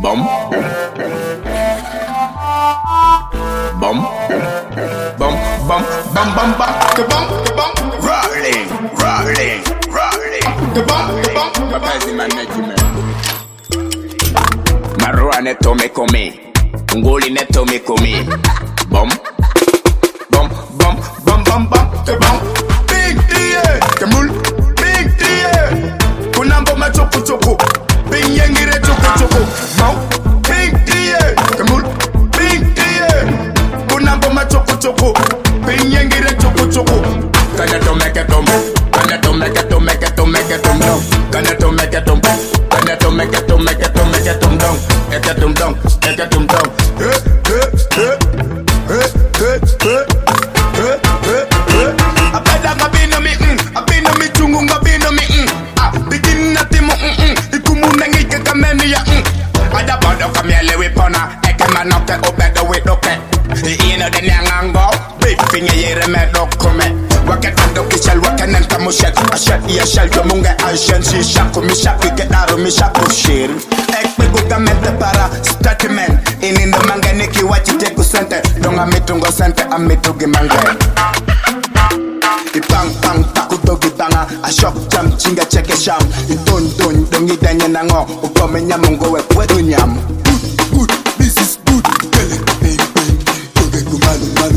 Bum. Bum. Bum. Bum. Bum. Bum. Bum. Kabum. Kabum. Rolling. Rolling. Rolling. Kabum. Kabum. Kabazi management. Marua neto me komi. Ngoli neto me komi. Bum. Bum. Bum. Bum. Bum. Bum. Kabum. Big D. Kamul. Big D. Kunambo machoku choku. Bing yengire choku choku. Mau. Big D. Kamul. Big D. Kunambo machoku choku. Bing yengire choku choku. Kana to make it tum. Kana to make it tum. Make it tum. Make it tum down. Kana to make it tum. Kana to make it tum. Make it tum. Make it tum down. Make it tum down. Make it tum down. Abeda ngabino mi abino mi chungu ngabino mi begin na timo ikumu ngike kameni ya ada bodo kamele we pona ekema noke obedo we doke ino de nyango bifinye yere me dokome wakata kishal wakana tamushet ashat ya shal jomunga ashan si shaku mi shaku gedaro mi shaku shir ekpe gutamente para statement inindo manganiki wachite kusente donga mitungo sente amitugi mangane Ipang pang takudogi banga ashok jam chinga cheke sham idon don dongi danye nango ukome nyamungo we kwedu nyam good this is good kele bing bing toge kumalu malu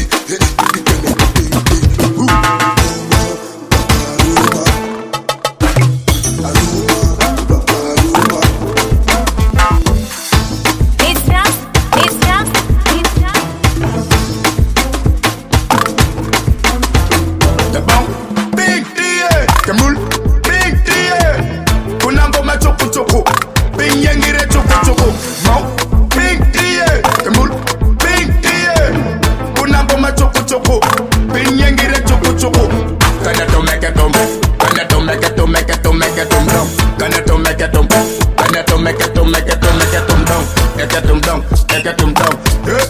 Kamul, big D. Kunambo machoku choku. Bing yengire choku choku. Mau, big D. Kamul, big D. Kunambo machoku choku. Bing yengire choku choku. Kana to make it tum. Kana to make it tum. Make it tum. Make it tum down. Kana to make it tum. Kana to make it tum. Make it tum. Make it tum down. Make it tum down. Make it tum down.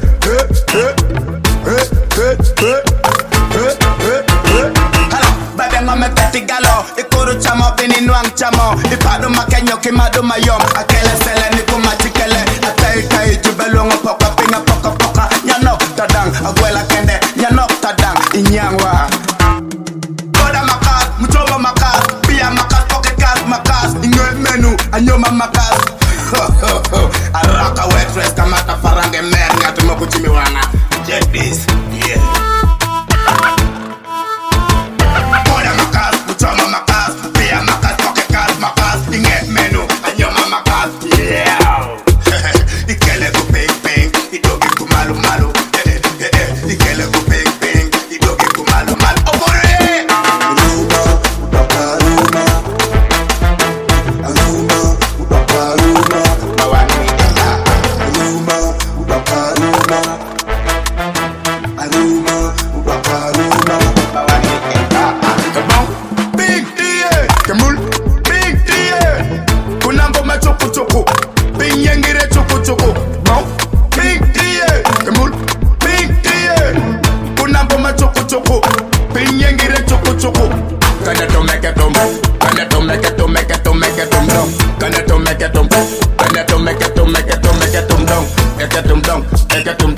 Me petigalo, ikuru chamo bini nuang chamo, ipado makenyo kimado mayom, akele sele ni kumatikele, atay jubelungo poka pinga poka, nyanok tadang, abuela kende, nyanok tadang, inyangwa. Koda makas, muchoma makas, pia makas, pocket cars makas, ingwe menu, anyoma makas. Araka wet dress kamata farange mer, ngatu mokuchimi wana. Check this, yeah. Kana to make it tum. Kana to make it tum. Make it tum. Make it tum down. Kana to make it tum. Kana to make it tum. Make it tum. Make it tum down. Make it tum down. Make it tum